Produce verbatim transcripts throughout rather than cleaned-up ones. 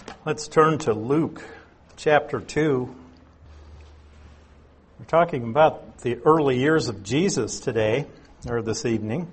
Let's turn to Luke chapter two. We're talking about the early years of Jesus today, or this evening.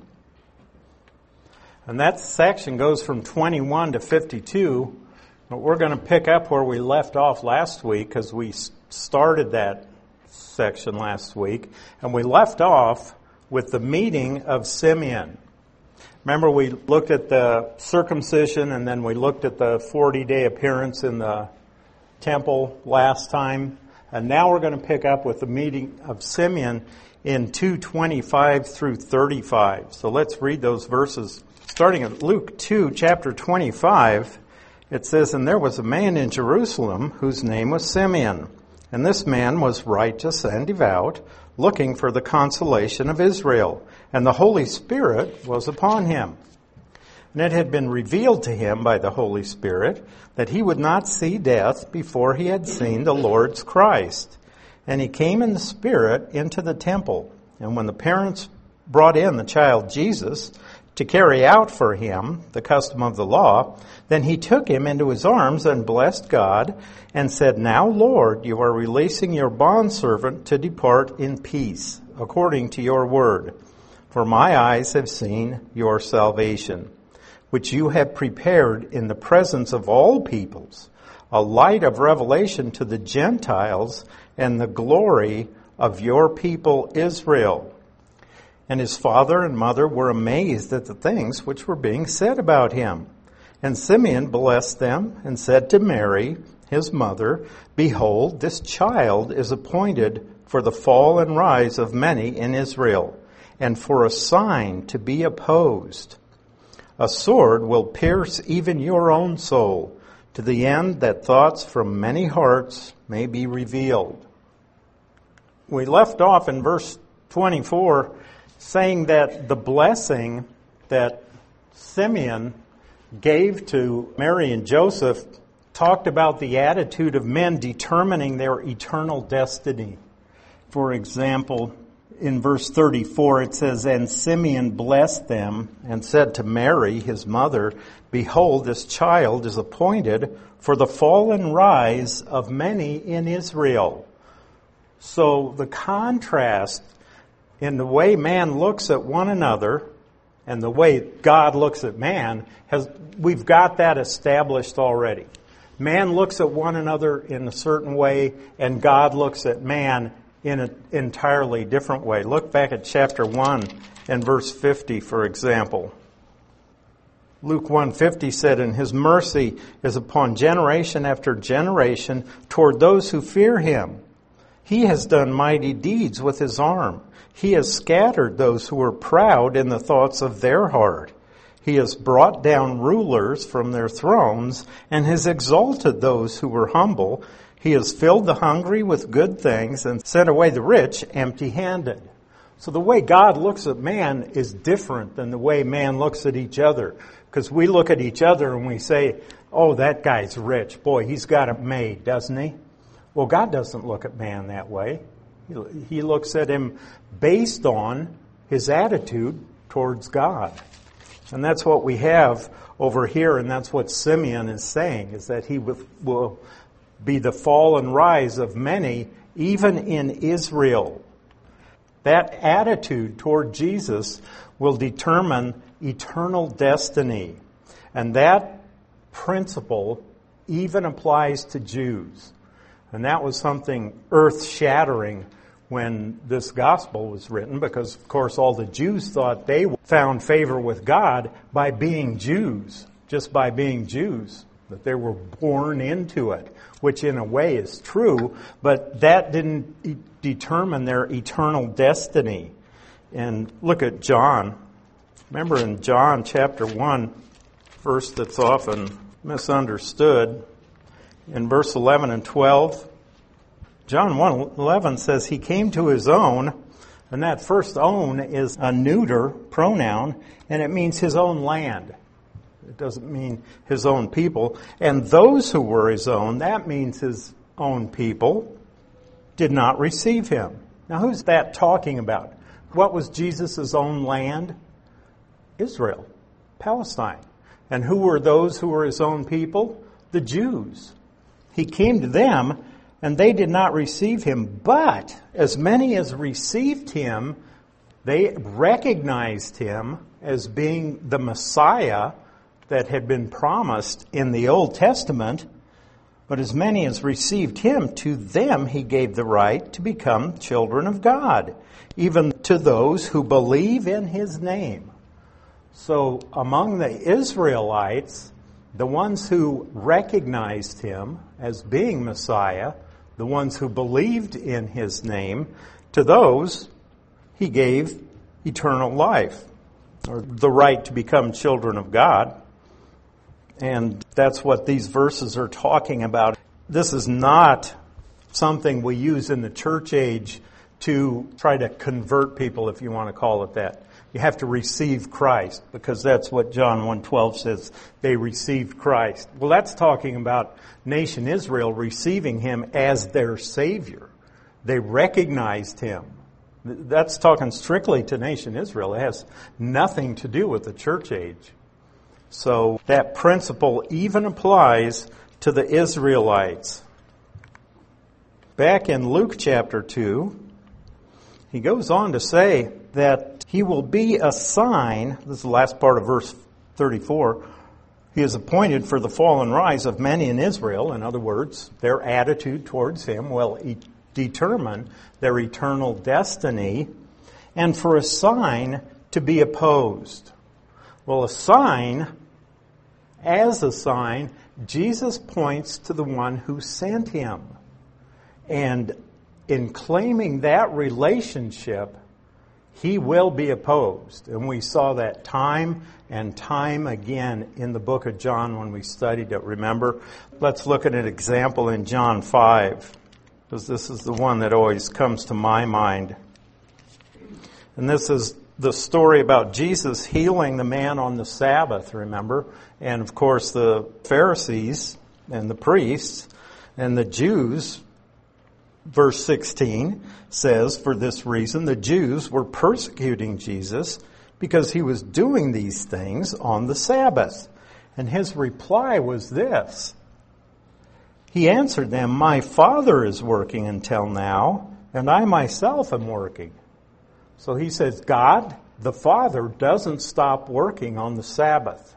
And that section goes from twenty-one to fifty-two, but we're going to pick up where we left off last week because we started that section last week. And we left off with the meeting of Simeon. Remember, we looked at the circumcision and then we looked at the forty-day appearance in the temple last time. And now we're going to pick up with the meeting of Simeon in two twenty-five through thirty-five. So let's read those verses. Starting at Luke two, chapter twenty-five, it says, "And there was a man in Jerusalem whose name was Simeon. And this man was righteous and devout, looking for the consolation of Israel. And the Holy Spirit was upon him. And it had been revealed to him by the Holy Spirit that he would not see death before he had seen the Lord's Christ. And he came in the Spirit into the temple. And when the parents brought in the child Jesus to carry out for him the custom of the law, then he took him into his arms and blessed God and said, 'Now, Lord, you are releasing your bondservant to depart in peace, according to your word. For my eyes have seen your salvation, which you have prepared in the presence of all peoples, a light of revelation to the Gentiles and the glory of your people Israel.' And his father and mother were amazed at the things which were being said about him. And Simeon blessed them and said to Mary, his mother, 'Behold, this child is appointed for the fall and rise of many in Israel, and for a sign to be opposed. A sword will pierce even your own soul, to the end that thoughts from many hearts may be revealed.'" We left off in verse twenty-four saying that the blessing that Simeon gave to Mary and Joseph talked about the attitude of men determining their eternal destiny. For example, in verse thirty-four it says, "And Simeon blessed them and said to Mary, his mother, 'Behold, this child is appointed for the fall and rise of many in Israel.'" So the contrast in the way man looks at one another and the way God looks at man, has we've got that established already. Man looks at one another in a certain way, and God looks at man in an entirely different way. Look back at chapter one and verse fifty, for example. Luke one fifty said, "And his mercy is upon generation after generation toward those who fear him. He has done mighty deeds with his arm. He has scattered those who were proud in the thoughts of their heart. He has brought down rulers from their thrones and has exalted those who were humble. He has filled the hungry with good things and sent away the rich empty-handed." So the way God looks at man is different than the way man looks at each other. Because we look at each other and we say, "Oh, that guy's rich. Boy, he's got it made, doesn't he?" Well, God doesn't look at man that way. He looks at him based on his attitude towards God. And that's what we have over here, and that's what Simeon is saying, is that he will be the fall and rise of many, even in Israel. That attitude toward Jesus will determine eternal destiny. And that principle even applies to Jews. And that was something earth-shattering when this gospel was written, because, of course, all the Jews thought they found favor with God by being Jews, just by being Jews, that they were born into it, which in a way is true, but that didn't e- determine their eternal destiny. And look at John. Remember in John chapter one, verse that's often misunderstood, in verse eleven and twelve, John one eleven says, "He came to his own," and that first "own" is a neuter pronoun, and it means his own land. It doesn't mean his own people. "And those who were his own," that means his own people, "did not receive him." Now who's that talking about? What was Jesus' own land? Israel, Palestine. And who were those who were his own people? the Jews. He came to them, and they did not receive him. But as many as received him, they recognized him as being the Messiah that had been promised in the Old Testament. But as many as received him, to them he gave the right to become children of God, even to those who believe in his name. So among the Israelites, the ones who recognized him as being Messiah, the ones who believed in his name, to those he gave eternal life, or the right to become children of God. And that's what these verses are talking about. This is not something we use in the church age to try to convert people, if you want to call it that. You have to receive Christ, because that's what John one twelve says. They received Christ. Well, that's talking about nation Israel receiving him as their Savior. They recognized him. That's talking strictly to nation Israel. It has nothing to do with the church age. So that principle even applies to the Israelites. Back in Luke chapter two, he goes on to say that he will be a sign. This is the last part of verse thirty-four. He is appointed for the fall and rise of many in Israel. In other words, their attitude towards him will e- determine their eternal destiny, and for a sign to be opposed. Well, a sign, as a sign, Jesus points to the one who sent him. And in claiming that relationship, he will be opposed. And we saw that time and time again in the book of John when we studied it. Remember? Let's look at an example in John five, because this is the one that always comes to my mind. And this is the story about Jesus healing the man on the Sabbath, remember? And of course the Pharisees and the priests and the Jews, verse sixteen says, for this reason the Jews were persecuting Jesus because he was doing these things on the Sabbath. And his reply was this. He answered them, my Father is working until now, and I myself am working. So he says, God, the Father, doesn't stop working on the Sabbath.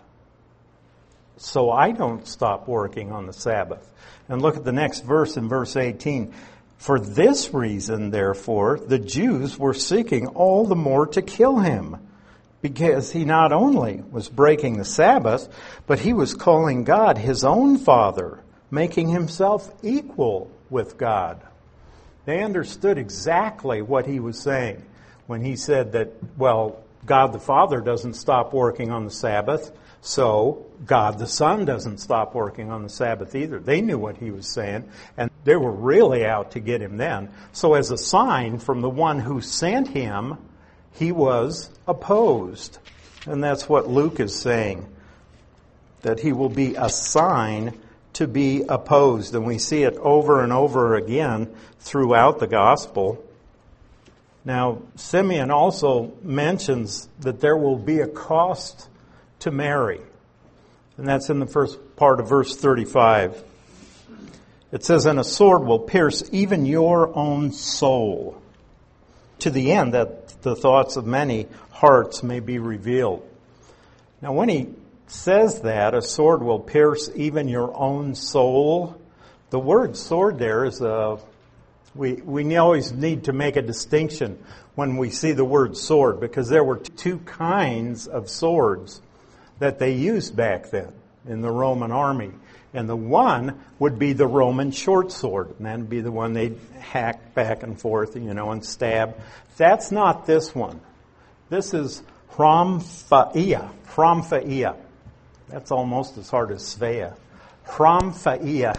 So I don't stop working on the Sabbath. And look at the next verse in verse eighteen. For this reason, therefore, the Jews were seeking all the more to kill him, because he not only was breaking the Sabbath, but he was calling God his own Father, making himself equal with God. They understood exactly what he was saying when he said that, well, God the Father doesn't stop working on the Sabbath, so God the Son doesn't stop working on the Sabbath either. They knew what he was saying, and they were really out to get him then. So as a sign from the one who sent him, he was opposed. And that's what Luke is saying, that he will be a sign to be opposed. And we see it over and over again throughout the gospel. Now, Simeon also mentions that there will be a cost to Mary. And that's in the first part of verse thirty-five. It says, and a sword will pierce even your own soul, to the end that the thoughts of many hearts may be revealed. Now, when he says that, a sword will pierce even your own soul, the word sword there is a, we, we always need to make a distinction when we see the word sword, because there were two kinds of swords that they used back then in the Roman army. And the one would be the Roman short sword, and that would be the one they'd hack back and forth, you know, and stab. That's not this one. This is Hramphia. Hramphia. That's almost as hard as Svea. Hramphia.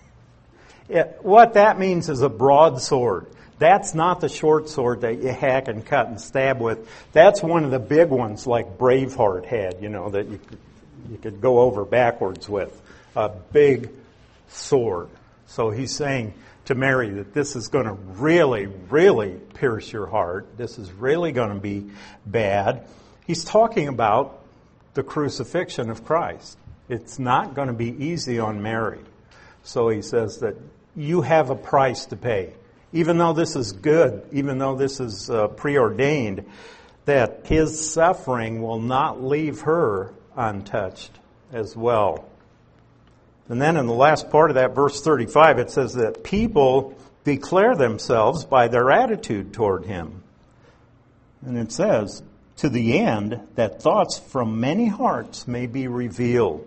It, what that means is a broadsword. That's not the short sword that you hack and cut and stab with. That's one of the big ones like Braveheart had, you know, that you could, you could go over backwards with. A big sword. So he's saying to Mary that this is going to really, really pierce your heart. This is really going to be bad. He's talking about the crucifixion of Christ. It's not going to be easy on Mary. So he says that you have a price to pay. Even though this is good, even though this is uh, preordained, that his suffering will not leave her untouched as well. And then in the last part of that, verse thirty-five, it says that people declare themselves by their attitude toward him. And it says, to the end that thoughts from many hearts may be revealed.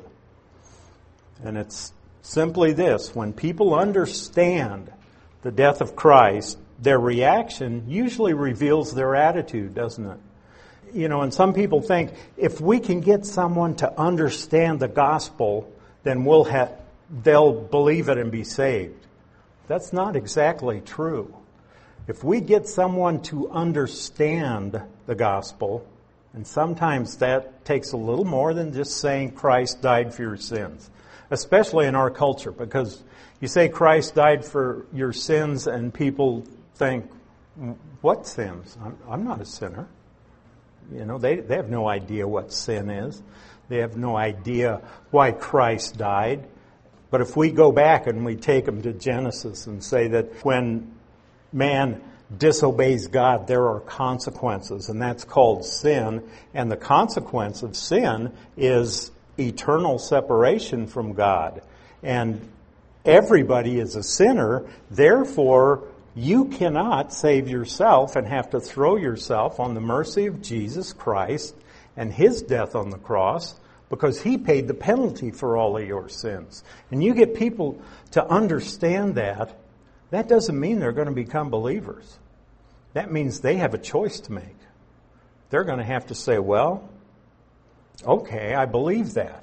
And it's simply this: when people understand the death of Christ, their reaction usually reveals their attitude, doesn't it? You know, and some people think if we can get someone to understand the gospel, then we'll have, they'll believe it and be saved. That's not exactly true. If we get someone to understand the gospel, and sometimes that takes a little more than just saying Christ died for your sins, especially in our culture, because you say Christ died for your sins and people think, what sins? I'm, I'm not a sinner. You know, they, they have no idea what sin is. They have no idea why Christ died. But if we go back and we take them to Genesis and say that when man disobeys God, there are consequences, and that's called sin. And the consequence of sin is eternal separation from God. And everybody is a sinner, therefore you cannot save yourself and have to throw yourself on the mercy of Jesus Christ and his death on the cross, because he paid the penalty for all of your sins. And you get people to understand that, that doesn't mean they're going to become believers. That means they have a choice to make. They're going to have to say, well, okay, I believe that.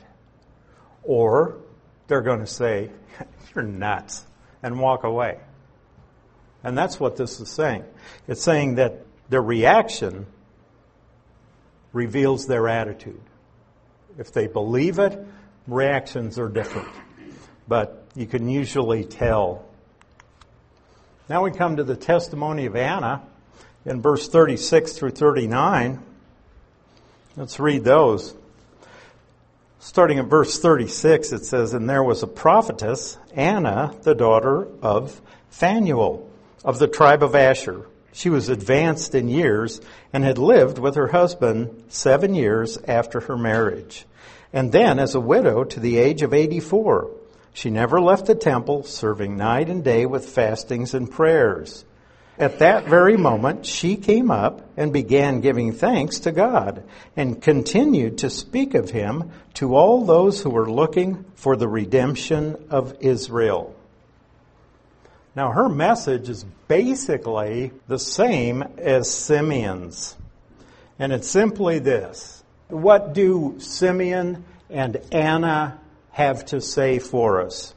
Or they're going to say, you're nuts, and walk away. And that's what this is saying. It's saying that their reaction reveals their attitude. If they believe it, reactions are different. But you can usually tell. Now we come to the testimony of Anna in verse thirty-six through thirty-nine. Let's read those. Starting at verse thirty-six, it says, and there was a prophetess, Anna, the daughter of Phanuel, of the tribe of Asher. She was advanced in years and had lived with her husband seven years after her marriage. And then as a widow to the age of eighty-four, she never left the temple, serving night and day with fastings and prayers. At that very moment, she came up and began giving thanks to God and continued to speak of him to all those who were looking for the redemption of Israel. Now, her message is basically the same as Simeon's. And it's simply this: what do Simeon and Anna have to say for us?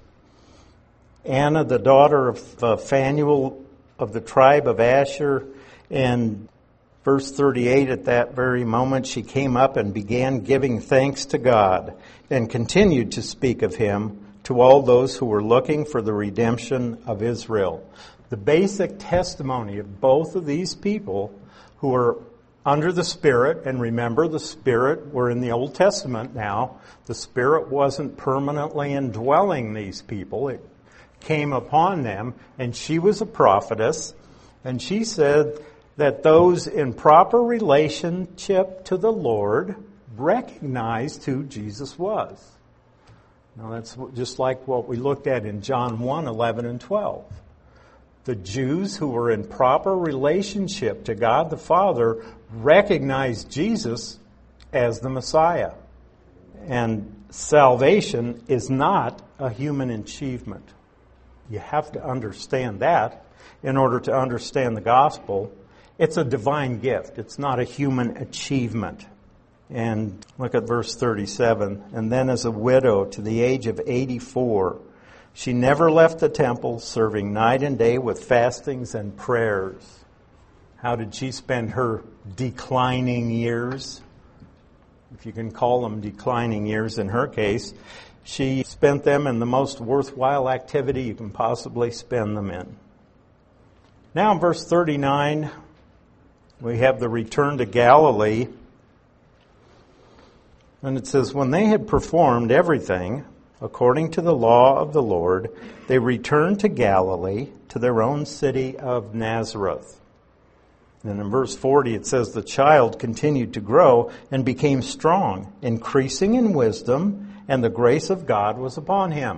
Anna, the daughter of uh, Phanuel of the tribe of Asher, in verse thirty-eight, at that very moment she came up and began giving thanks to God and continued to speak of him to all those who were looking for the redemption of Israel. The basic testimony of both of these people who were under the Spirit, and remember the Spirit, we're in the Old Testament now, the Spirit wasn't permanently indwelling these people. It came upon them, and she was a prophetess, and she said that those in proper relationship to the Lord recognized who Jesus was. Now that's just like what we looked at in John one, eleven and twelve. The Jews who were in proper relationship to God the Father recognized Jesus as the Messiah. And salvation is not a human achievement. You have to understand that in order to understand the gospel. It's a divine gift. It's not a human achievement. And look at verse thirty-seven. And then as a widow to the age of eighty-four, she never left the temple, serving night and day with fastings and prayers. How did she spend her declining years? If you can call them declining years in her case. She spent them in the most worthwhile activity you can possibly spend them in. Now in verse thirty-nine, we have the return to Galilee. And it says, when they had performed everything according to the law of the Lord, they returned to Galilee, to their own city of Nazareth. And in verse forty it says, the child continued to grow and became strong, increasing in wisdom, and the grace of God was upon him.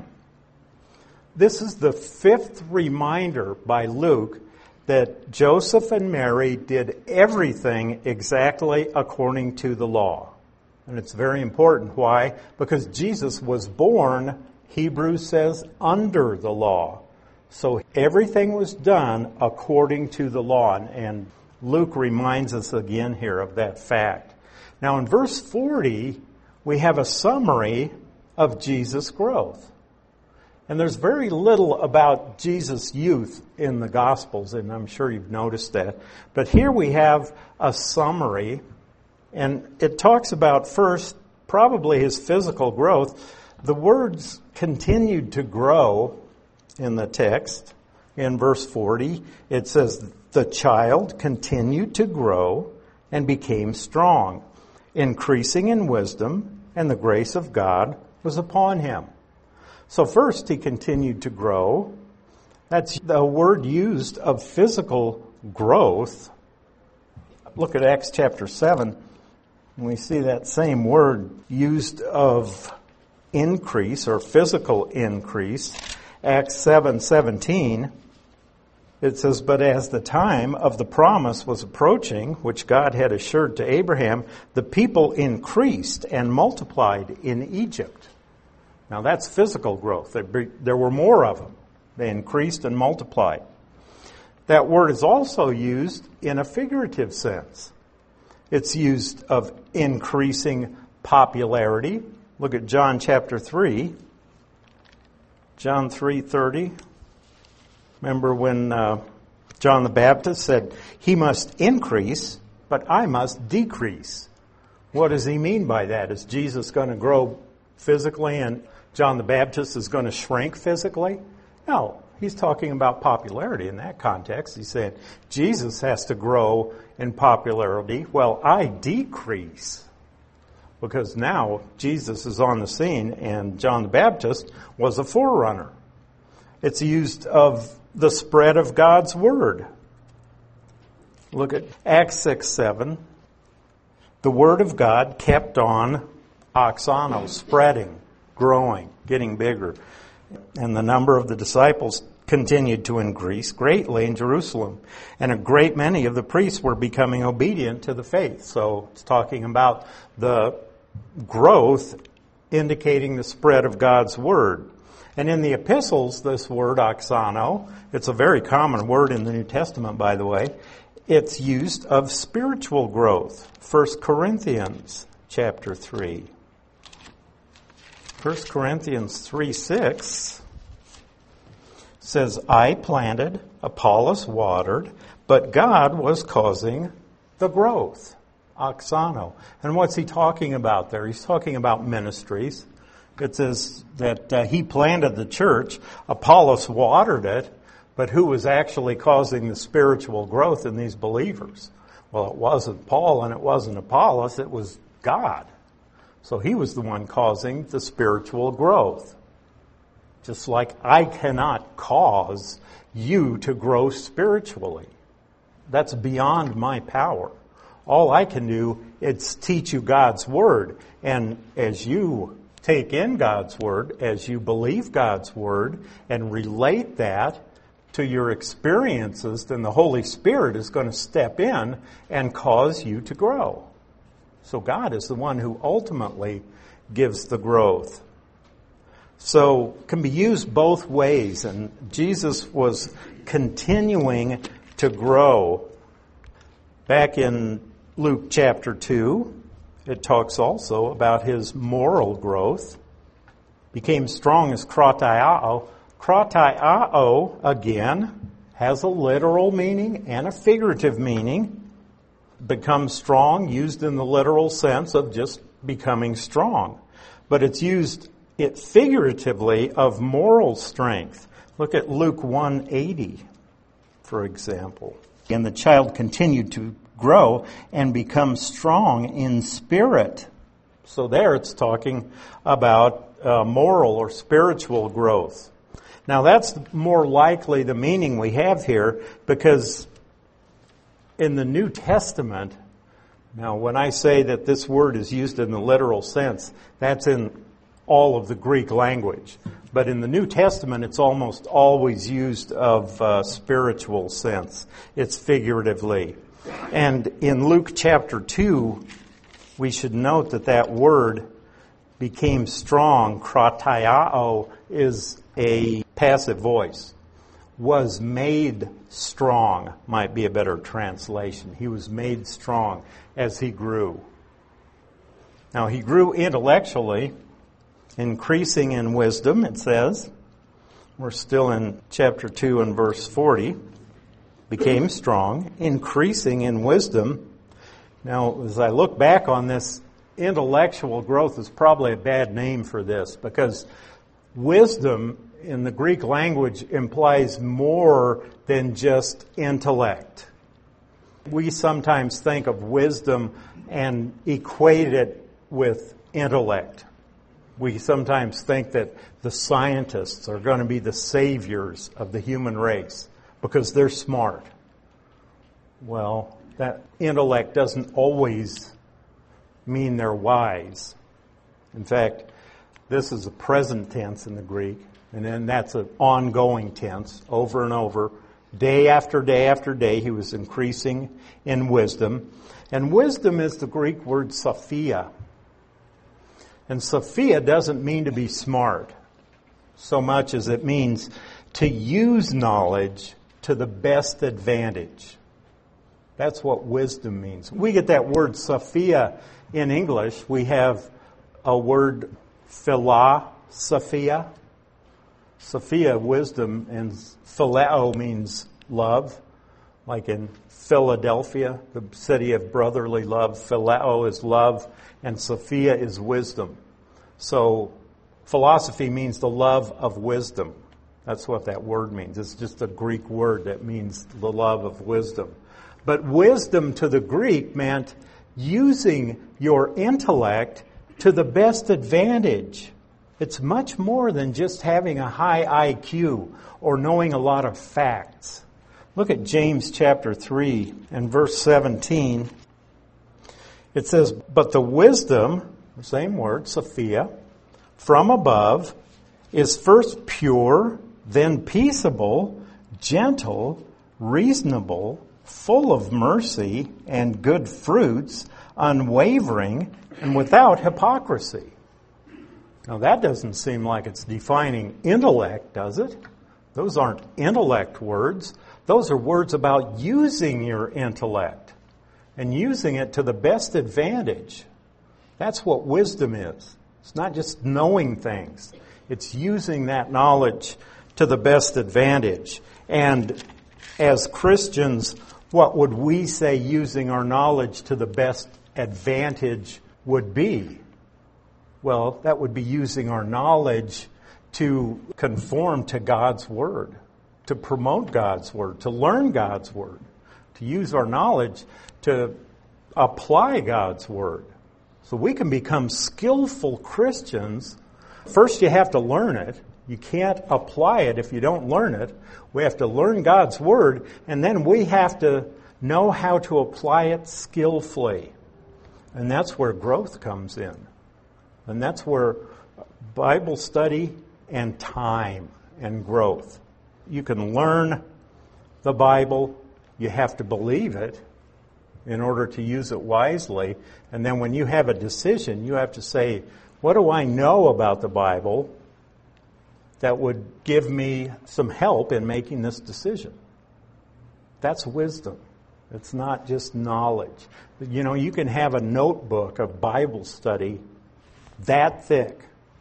This is the fifth reminder by Luke that Joseph and Mary did everything exactly according to the law. And it's very important. Why? Because Jesus was born, Hebrews says, under the law. So everything was done according to the law. And Luke reminds us again here of that fact. Now in verse forty, we have a summary of Jesus' growth. And there's very little about Jesus' youth in the Gospels, and I'm sure you've noticed that. But here we have a summary, and it talks about first, probably his physical growth. The words continued to grow in the text. In verse forty, it says, the child continued to grow and became strong, increasing in wisdom, and the grace of God was upon him. So first, he continued to grow. That's the word used of physical growth. Look at Acts chapter seven, and we see that same word used of increase or physical increase. Acts seven seventeen, it says, but as the time of the promise was approaching, which God had assured to Abraham, the people increased and multiplied in Egypt. Now that's physical growth. There were more of them. They increased and multiplied. That word is also used in a figurative sense. It's used of increasing popularity. Look at John chapter three. John three thirty. Remember when uh, John the Baptist said, he must increase, but I must decrease. What does he mean by that? Is Jesus going to grow physically and John the Baptist is going to shrink physically? No, he's talking about popularity in that context. He's saying Jesus has to grow in popularity while I decrease. Because now Jesus is on the scene and John the Baptist was a forerunner. It's used of the spread of God's Word. Look at Acts six seven. The Word of God kept on auxano, spreading, growing, getting bigger. And the number of the disciples continued to increase greatly in Jerusalem. And a great many of the priests were becoming obedient to the faith. So it's talking about the growth indicating the spread of God's Word. And in the epistles, this word, auxano, it's a very common word in the New Testament, by the way. It's used of spiritual growth. First Corinthians chapter three. First Corinthians three six says, I planted, Apollos watered, but God was causing the growth. Auxano. And what's he talking about there? He's talking about ministries. It says that uh, he planted the church, Apollos watered it, but who was actually causing the spiritual growth in these believers? Well, it wasn't Paul and it wasn't Apollos, it was God. So he was the one causing the spiritual growth. Just like I cannot cause you to grow spiritually. That's beyond my power. All I can do is teach you God's Word. And as you take in God's Word, as you believe God's Word and relate that to your experiences, then the Holy Spirit is going to step in and cause you to grow. So God is the one who ultimately gives the growth. So it can be used both ways, and Jesus was continuing to grow. Back in Luke chapter two, it talks also about his moral growth. Became strong as krotaiao. Krotaiao, again, has a literal meaning and a figurative meaning. Become strong, used in the literal sense of just becoming strong. But it's used it figuratively of moral strength. Look at Luke one eighty, for example. And the child continued to grow and become strong in spirit. So there it's talking about uh, moral or spiritual growth. Now that's more likely the meaning we have here, because in the New Testament, now when I say that this word is used in the literal sense, that's in all of the Greek language. But in the New Testament, it's almost always used of uh, spiritual sense. It's figuratively. And in Luke chapter two, we should note that that word became strong. Krataiao is a passive voice. Was made strong might be a better translation. He was made strong as he grew. Now he grew intellectually, increasing in wisdom, it says. We're still in chapter two and verse forty. Became strong, increasing in wisdom. Now, as I look back on this, intellectual growth is probably a bad name for this, because wisdom in the Greek language implies more than just intellect. We sometimes think of wisdom and equate it with intellect. We sometimes think that the scientists are going to be the saviors of the human race because they're smart. Well, that intellect doesn't always mean they're wise. In fact, this is a present tense in the Greek, and then that's an ongoing tense, over and over. Day after day after day, he was increasing in wisdom. And wisdom is the Greek word sophia. And sophia doesn't mean to be smart so much as it means to use knowledge to the best advantage. That's what wisdom means. We get that word Sophia in English. We have a word philosophia. Sophia, wisdom, and phileo means love. Like in Philadelphia, the city of brotherly love. Phileo is love, and Sophia is wisdom. So philosophy means the love of wisdom. That's what that word means. It's just a Greek word that means the love of wisdom. But wisdom to the Greek meant using your intellect to the best advantage. It's much more than just having a high I Q or knowing a lot of facts. Look at James chapter three and verse seventeen. It says, "But the wisdom," the same word, Sophia, "from above is first pure, then peaceable, gentle, reasonable, full of mercy and good fruits, unwavering, and without hypocrisy." Now that doesn't seem like it's defining intellect, does it? Those aren't intellect words. Those are words about using your intellect and using it to the best advantage. That's what wisdom is. It's not just knowing things. It's using that knowledge to the best advantage. And as Christians, what would we say using our knowledge to the best advantage would be? Well, that would be using our knowledge to conform to God's Word, to promote God's Word, to learn God's Word, to use our knowledge to apply God's Word. So we can become skillful Christians. First, you have to learn it. You can't apply it if you don't learn it. We have to learn God's Word, and then we have to know how to apply it skillfully. And that's where growth comes in. And that's where Bible study and time and growth. You can learn the Bible. You have to believe it in order to use it wisely. And then when you have a decision, you have to say, what do I know about the Bible that would give me some help in making this decision? That's wisdom. It's not just knowledge. You know, you can have a notebook of Bible study that thick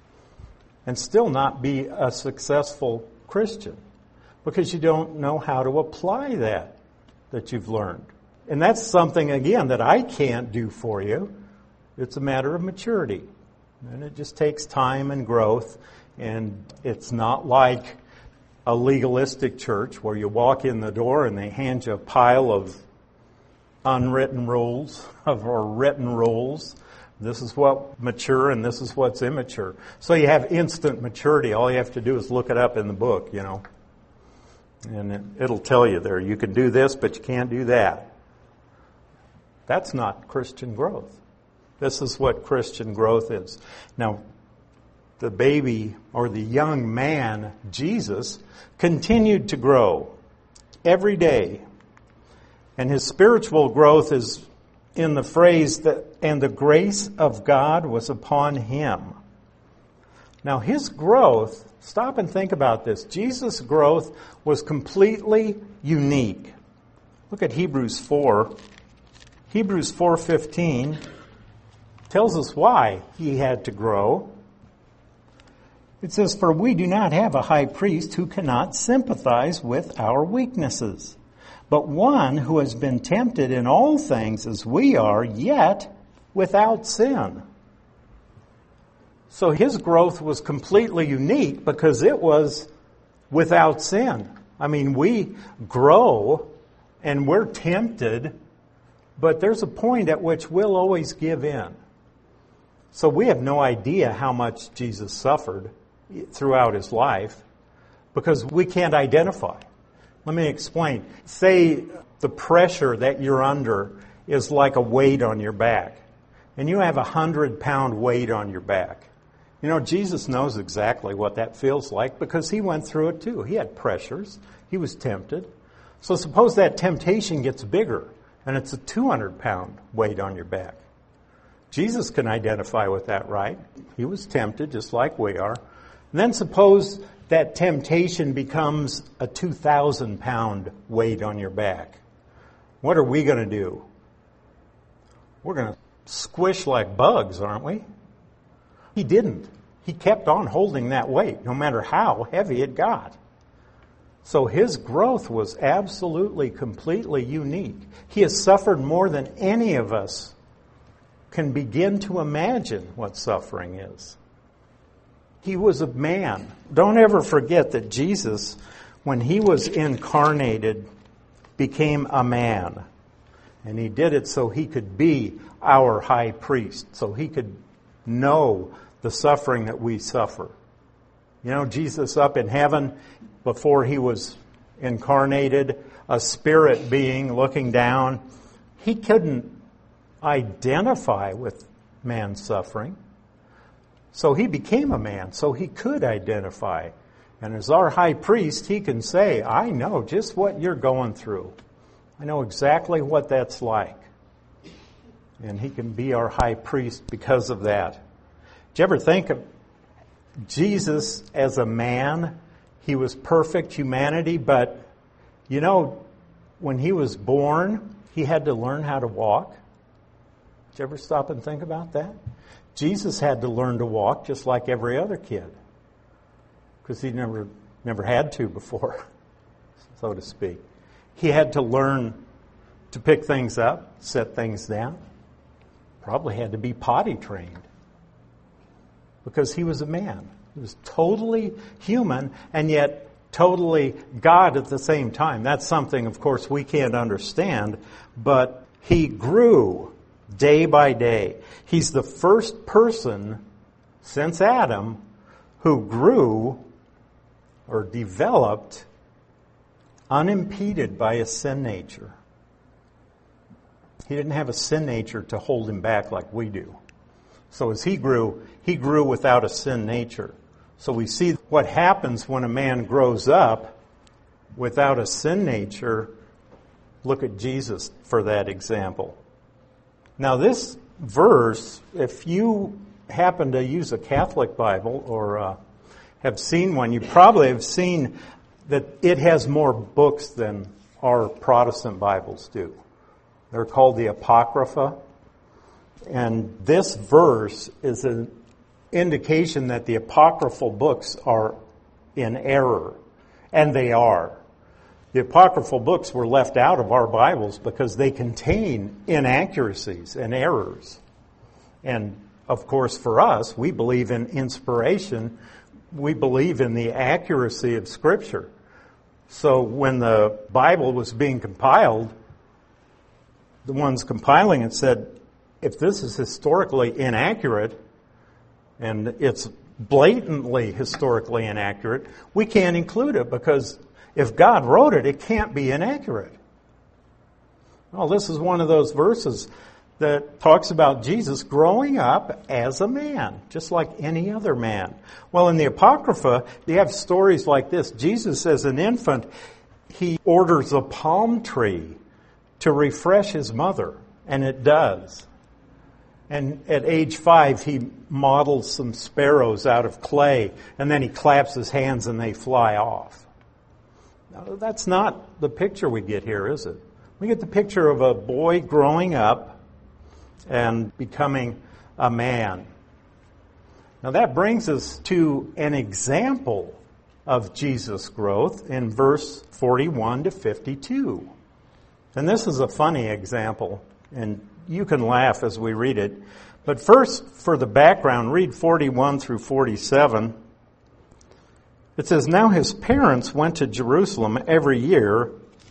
and still not be a successful Christian because you don't know how to apply that that you've learned. And that's something, again, that I can't do for you. It's a matter of maturity. And it just takes time and growth. And it's not like a legalistic church where you walk in the door and they hand you a pile of unwritten rules or written rules. This is what mature and this is what's immature. So you have instant maturity. All you have to do is look it up in the book, you know. And it, it'll tell you there, you can do this, but you can't do that. That's not Christian growth. This is what Christian growth is. Now, the baby or the young man, Jesus, continued to grow every day. And his spiritual growth is in the phrase that, and the grace of God was upon him. Now his growth, stop and think about this. Jesus' growth was completely unique. Look at Hebrews four. Hebrews four fifteen tells us why he had to grow. It says, "For we do not have a high priest who cannot sympathize with our weaknesses, but one who has been tempted in all things as we are, yet without sin." So his growth was completely unique because it was without sin. I mean, we grow and we're tempted, but there's a point at which we'll always give in. So we have no idea how much Jesus suffered throughout his life because we can't identify. Let me explain. Say the pressure that you're under is like a weight on your back, and you have a hundred pound weight on your back. You know, Jesus knows exactly what that feels like because he went through it too. He had pressures. He was tempted. So suppose that temptation gets bigger and it's a two hundred pound weight on your back. Jesus can identify with that, right? He was tempted just like we are. And then suppose that temptation becomes a two thousand pound weight on your back. What are we going to do? We're going to squish like bugs, aren't we? He didn't. He kept on holding that weight, no matter how heavy it got. So his growth was absolutely, completely unique. He has suffered more than any of us can begin to imagine what suffering is. He was a man. Don't ever forget that Jesus, when he was incarnated, became a man. And he did it so he could be our high priest, so he could know the suffering that we suffer. You know, Jesus up in heaven, before he was incarnated, a spirit being looking down, he couldn't identify with man's suffering. So he became a man, so he could identify. And as our high priest, he can say, I know just what you're going through. I know exactly what that's like. And he can be our high priest because of that. Did you ever think of Jesus as a man? He was perfect humanity, but, you know, when he was born, he had to learn how to walk. Did you ever stop and think about that? Jesus had to learn to walk just like every other kid, because he never never had to before, so to speak. He had to learn to pick things up, set things down. Probably had to be potty trained because he was a man. He was totally human and yet totally God at the same time. That's something, of course, we can't understand, but he grew day by day. He's the first person since Adam who grew or developed unimpeded by a sin nature. He didn't have a sin nature to hold him back like we do. So as he grew, he grew without a sin nature. So we see what happens when a man grows up without a sin nature. Look at Jesus for that example. Now this verse, if you happen to use a Catholic Bible or uh, have seen one, you probably have seen that it has more books than our Protestant Bibles do. They're called the Apocrypha. And this verse is an indication that the apocryphal books are in error. And they are. The apocryphal books were left out of our Bibles because they contain inaccuracies and errors. And of course for us, we believe in inspiration. We believe in the accuracy of Scripture. So when the Bible was being compiled, the ones compiling it said, if this is historically inaccurate, and it's blatantly historically inaccurate, we can't include it, because if God wrote it, it can't be inaccurate. Well, this is one of those verses that talks about Jesus growing up as a man, just like any other man. Well, in the Apocrypha, you have stories like this. Jesus, as an infant, he orders a palm tree to refresh his mother, and it does. And at age five, he models some sparrows out of clay, and then he claps his hands and they fly off. Now, that's not the picture we get here, is it? We get the picture of a boy growing up and becoming a man. Now that brings us to an example of Jesus' growth in verse forty-one to fifty-two. And this is a funny example, and you can laugh as we read it. But first, for the background, read forty-one through forty-seven. It says, "Now his parents went to Jerusalem every year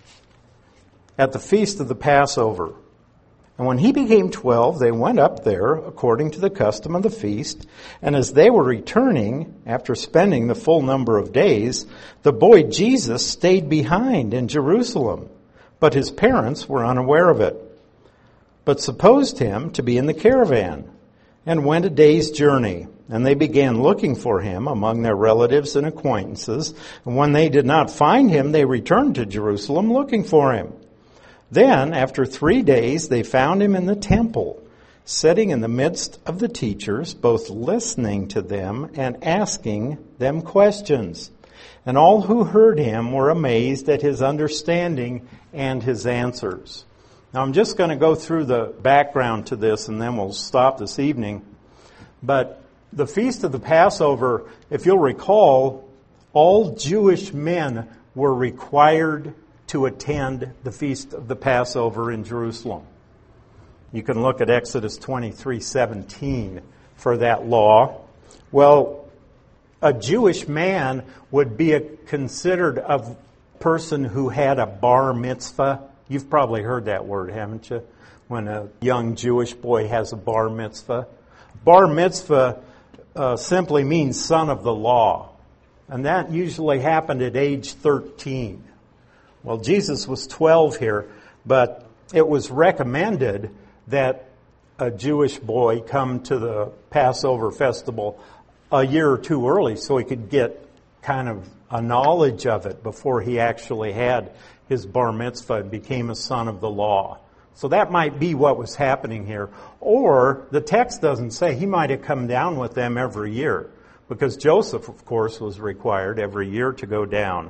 at the feast of the Passover. And when he became twelve, they went up there according to the custom of the feast. And as they were returning, after spending the full number of days, the boy Jesus stayed behind in Jerusalem. But his parents were unaware of it, but supposed him to be in the caravan, and went a day's journey. And they began looking for him among their relatives and acquaintances. And when they did not find him, they returned to Jerusalem looking for him. Then, after three days, they found him in the temple, sitting in the midst of the teachers, both listening to them and asking them questions. And all who heard him were amazed at his understanding and his answers." Now, I'm just going to go through the background to this, and then we'll stop this evening. But the Feast of the Passover, if you'll recall, all Jewish men were required to attend the Feast of the Passover in Jerusalem. You can look at Exodus twenty-three seventeen for that law. Well, a Jewish man would be a, considered a person who had a bar mitzvah. You've probably heard that word, haven't you? When a young Jewish boy has a bar mitzvah. Bar mitzvah uh, simply means son of the law. And that usually happened at age thirteen. Well, Jesus was twelve here, but it was recommended that a Jewish boy come to the Passover festival a year or two early so he could get kind of a knowledge of it before he actually had his bar mitzvah and became a son of the law. So that might be what was happening here. Or the text doesn't say. He might have come down with them every year, because Joseph, of course, was required every year to go down.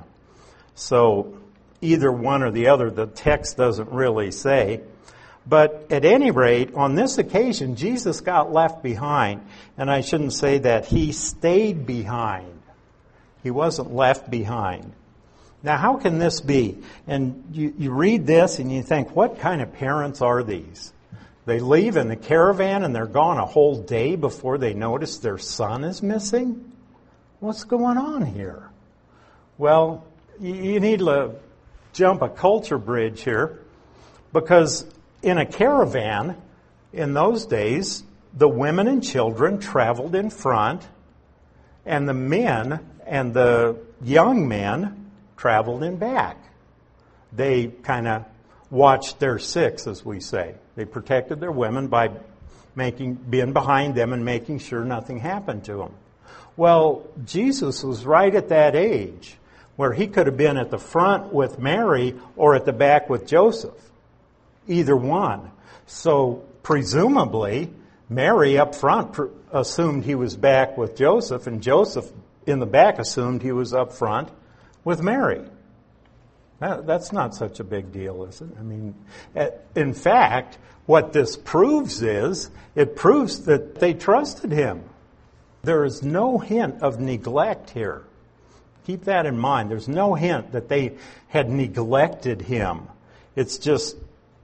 So either one or the other, the text doesn't really say. But at any rate, on this occasion, Jesus got left behind. And I shouldn't say that. He stayed behind. He wasn't left behind. Now, how can this be? And you, you read this and you think, what kind of parents are these? They leave in the caravan and they're gone a whole day before they notice their son is missing? What's going on here? Well, you, you need to jump a culture bridge here, because in a caravan in those days, the women and children traveled in front, and the men and the young men traveled in back. They kind of watched their six, as we say. They protected their women by making being behind them and making sure nothing happened to them. Well, Jesus was right at that age where he could have been at the front with Mary or at the back with Joseph. Either one. So presumably, Mary up front pr- assumed he was back with Joseph, and Joseph in the back assumed he was up front with Mary. That, that's not such a big deal, is it? I mean, in fact, what this proves is, it proves that they trusted him. There is no hint of neglect here. Keep that in mind. There's no hint that they had neglected him. It's just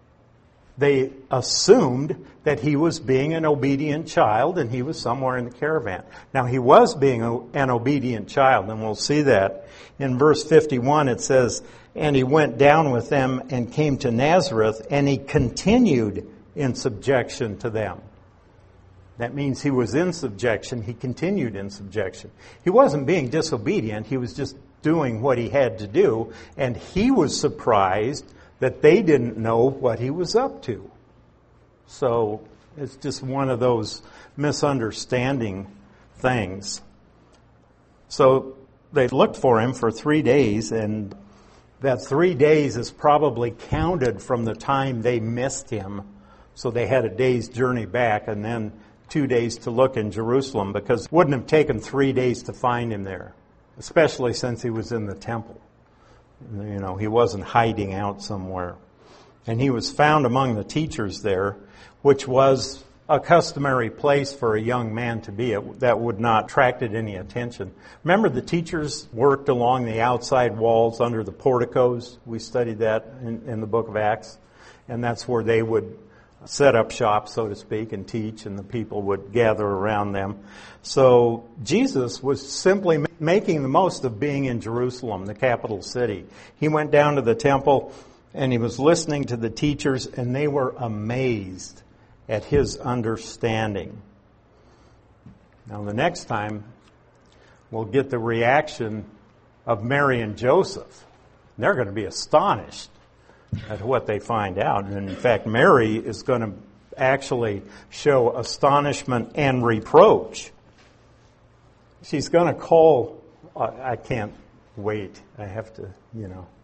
they assumed that he was being an obedient child and he was somewhere in the caravan. Now, he was being a, an obedient child, and we'll see that. In verse fifty-one, it says, "And he went down with them and came to Nazareth, and he continued in subjection to them. That means he was in subjection. He continued in subjection. He wasn't being disobedient. He was just doing what he had to do. And he was surprised that they didn't know what he was up to. So it's just one of those misunderstanding things. So they looked for him for three days, and that three days is probably counted from the time they missed him. So they had a day's journey back and then two days to look in Jerusalem, because it wouldn't have taken three days to find him there, especially since he was in the temple. You know, he wasn't hiding out somewhere. And he was found among the teachers there, which was a customary place for a young man to be. It, that would not attracted any attention. Remember, the teachers worked along the outside walls under the porticos. We studied that in, in the book of Acts. And that's where they would set up shop, so to speak, and teach, and the people would gather around them. So Jesus was simply making the most of being in Jerusalem, the capital city. He went down to the temple, and he was listening to the teachers, and they were amazed at his understanding. Now, the next time, we'll get the reaction of Mary and Joseph. They're going to be astonished at what they find out. And in fact, Mary is going to actually show astonishment and reproach. She's going to call, I can't wait. I have to, you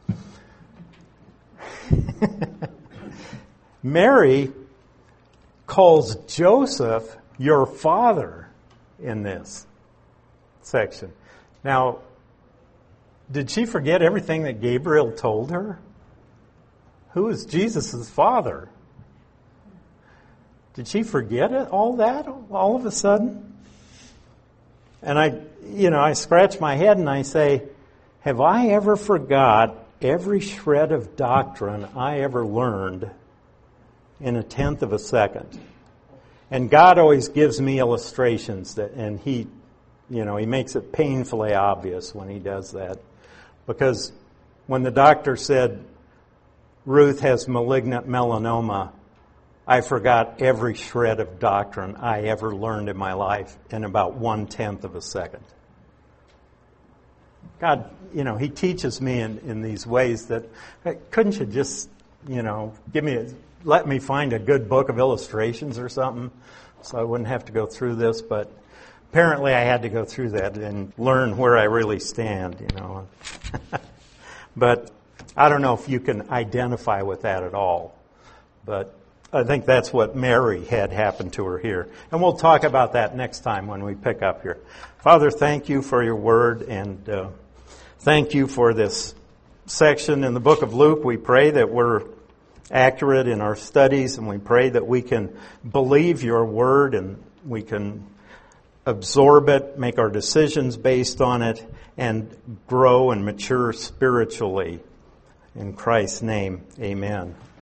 know. Mary calls Joseph your father in this section. Now, did she forget everything that Gabriel told her? Who is Jesus' father? Did she forget it, all that, all of a sudden? And I, you know, I scratch my head and I say, have I ever forgot every shred of doctrine I ever learned in a tenth of a second? And God always gives me illustrations that, and he, you know, he makes it painfully obvious when he does that. Because when the doctor said, Ruth has malignant melanoma, I forgot every shred of doctrine I ever learned in my life in about one-tenth of a second. God, you know, he teaches me in, in these ways that, couldn't you just, you know, give me, a, let me find a good book of illustrations or something so I wouldn't have to go through this. But apparently I had to go through that and learn where I really stand, you know. But I don't know if you can identify with that at all, but I think that's what Mary had happened to her here. And we'll talk about that next time when we pick up here. Father, thank you for your word, and uh, thank you for this section in the book of Luke. We pray that we're accurate in our studies, and we pray that we can believe your word and we can absorb it, make our decisions based on it, and grow and mature spiritually. In Christ's name, amen.